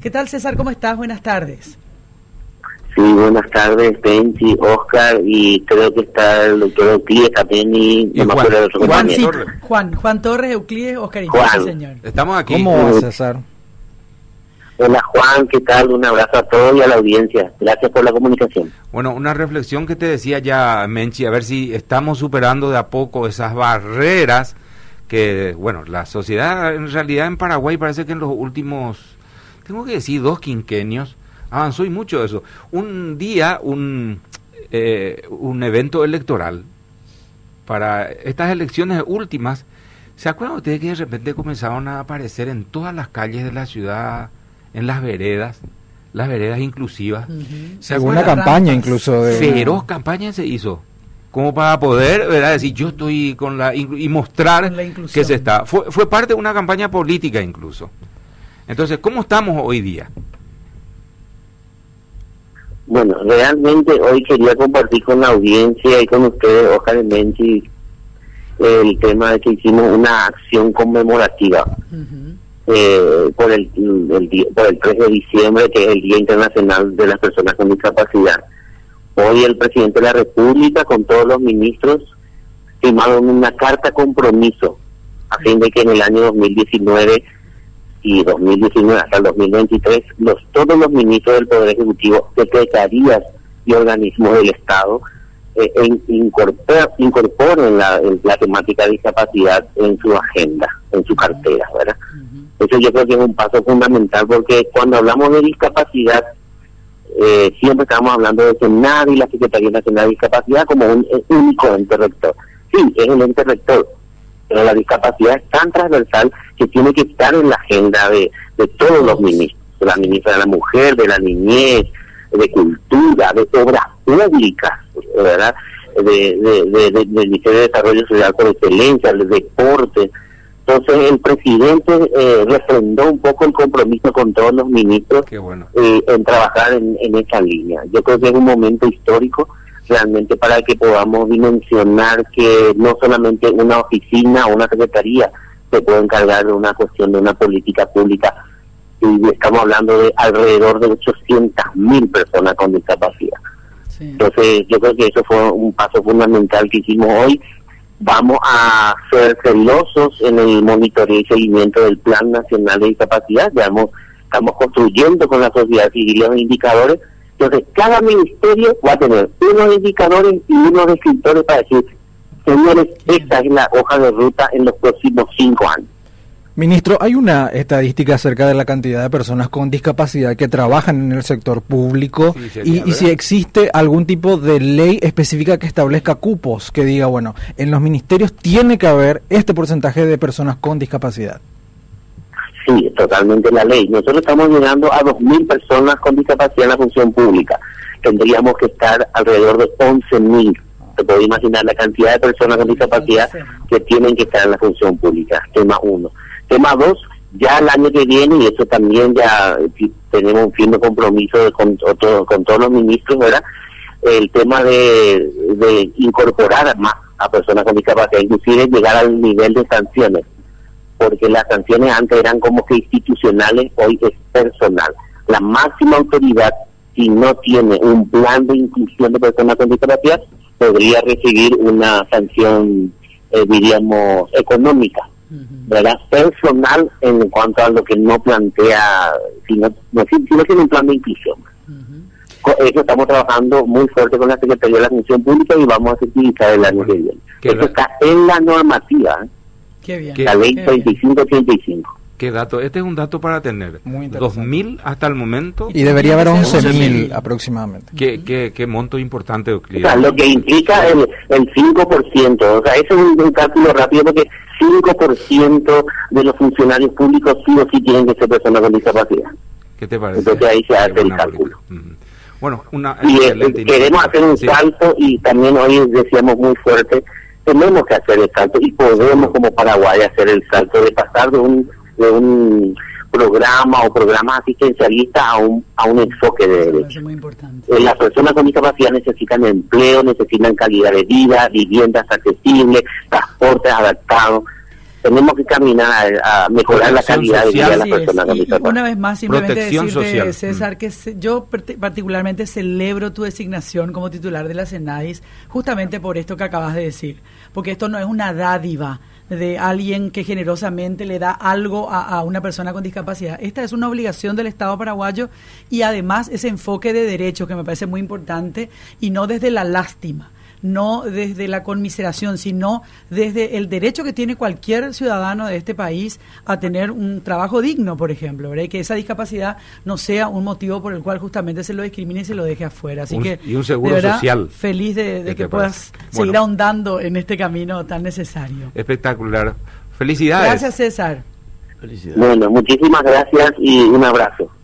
¿Qué tal, César? ¿Cómo estás? Buenas tardes. Sí, buenas tardes, Penchi, Oscar, y creo que está el doctor Euclides también y no me acuerdo de otro compañero. Juan Torres, Euclides, Oscar y Juan. señor. Estamos aquí. ¿Cómo va, César? Hola Juan, ¿qué tal? Un abrazo a todos y a la audiencia. Gracias por la comunicación. Bueno, una reflexión que te decía ya, Menchi, a ver si estamos superando de a poco esas barreras que, bueno, la sociedad en realidad en Paraguay parece que en los últimos, tengo que decir, 2 quinquenios, avanzó y mucho eso. Un día, un evento electoral para estas elecciones últimas, ¿se acuerdan ustedes que de repente comenzaron a aparecer en todas las calles de la ciudad, en las veredas inclusivas? Según una campaña incluso. Feroz campaña se hizo, como para poder, ¿verdad?, decir yo estoy con la y mostrar que se está. Fue parte de una campaña política incluso. Entonces, ¿cómo estamos hoy día? Bueno, realmente hoy quería compartir con la audiencia y con ustedes, Oscar y Menchi, el tema de que hicimos una acción conmemorativa por el 3 de diciembre, que es el Día Internacional de las Personas con Discapacidad. Hoy el presidente de la República, con todos los ministros, firmaron una carta compromiso a fin de que en el año 2019 y 2019 hasta el 2023 todos los ministros del Poder Ejecutivo, secretarías y organismos del Estado incorporen la temática de discapacidad en su agenda, en su cartera, ¿verdad? Eso yo creo que es un paso fundamental, porque cuando hablamos de discapacidad siempre estamos hablando de SENADI y la Secretaría Nacional de Discapacidad como un único ente rector. Sí, es el ente rector, pero la discapacidad es tan transversal que tiene que estar en la agenda de todos los ministros, de la ministra de la Mujer, de la Niñez, de Cultura, de Obras Públicas, ¿verdad?, del Ministerio de Desarrollo Social por excelencia, del Deporte. Entonces el presidente refrendó un poco el compromiso con todos los ministros. Qué bueno. En trabajar en esa línea. Yo creo que es un momento histórico realmente para que podamos dimensionar que no solamente una oficina o una secretaría se puede encargar de una cuestión de una política pública, y estamos hablando de alrededor de 800.000 personas con discapacidad. Sí. Entonces yo creo que eso fue un paso fundamental que hicimos hoy. Vamos a ser celosos en el monitoreo y seguimiento del Plan Nacional de Discapacidad. Ya estamos construyendo con la sociedad civil los indicadores. Entonces, cada ministerio va a tener unos indicadores y unos descriptores para decir, señores, esta es la hoja de ruta en los próximos 5 años. Ministro, ¿hay una estadística acerca de la cantidad de personas con discapacidad que trabajan en el sector público? Sí, y si existe algún tipo de ley específica que establezca cupos, que diga, bueno, en los ministerios tiene que haber este porcentaje de personas con discapacidad? Sí, totalmente la ley. Nosotros estamos llegando a 2.000 personas con discapacidad en la función pública. Tendríamos que estar alrededor de 11.000. Se puede imaginar la cantidad de personas con discapacidad que tienen que estar en la función pública. Tema 1. Tema 2, ya el año que viene, y eso también ya tenemos un firme compromiso con todos los ministros, ¿verdad?, el tema de incorporar más a personas con discapacidad, inclusive llegar al nivel de sanciones, porque las sanciones antes eran como que institucionales, hoy es personal. La máxima autoridad, si no tiene un plan de inclusión de personas con discapacidad, podría recibir una sanción, diríamos, económica, ¿verdad?, personal, en cuanto a lo que no plantea, si no tiene un plan de inclusión. Eso estamos trabajando muy fuerte con la Secretaría de la Función Pública y vamos a certificar el año que viene. Eso está en la normativa, Qué bien. La ley 3585. ¿Qué dato? Este es un dato para tener. 2.000 hasta el momento. Y debería haber 11.000 aproximadamente. ¿Qué monto importante, Euclides? O sea, lo que implica el 5%. O sea, eso es un cálculo rápido, porque 5% de los funcionarios públicos sí o sí tienen que ser personas con discapacidad. ¿Qué te parece? Entonces ahí se hace el cálculo. Bueno, y queremos hacer un salto, y también hoy decíamos muy fuerte, tenemos que hacer el salto, y podemos como Paraguay hacer el salto de pasar de un programa o programas asistencialistas a un enfoque de derechos. Es muy importante. Las personas con discapacidad necesitan empleo, necesitan calidad de vida, viviendas accesibles, transportes adaptados. tenemos que caminar a mejorar la calidad de vida de las Así es. personas con Y discapacidad. una vez más, simplemente Protección decirte, social. César, que yo particularmente celebro tu designación como titular de la CENADIS, justamente por esto que acabas de decir, porque esto no es una dádiva de alguien que generosamente le da algo a una persona con discapacidad. Esta es una obligación del Estado paraguayo y además ese enfoque de derechos que me parece muy importante y no desde la lástima, no desde la conmiseración, sino desde el derecho que tiene cualquier ciudadano de este país a tener un trabajo digno, por ejemplo, ¿verdad? Y que esa discapacidad no sea un motivo por el cual justamente se lo discrimine y se lo deje afuera. Así Y un seguro de verdad, social. feliz de que puedas Bueno, seguir ahondando en este camino tan necesario. Espectacular. Felicidades. Gracias, César. Bueno, muchísimas gracias y un abrazo.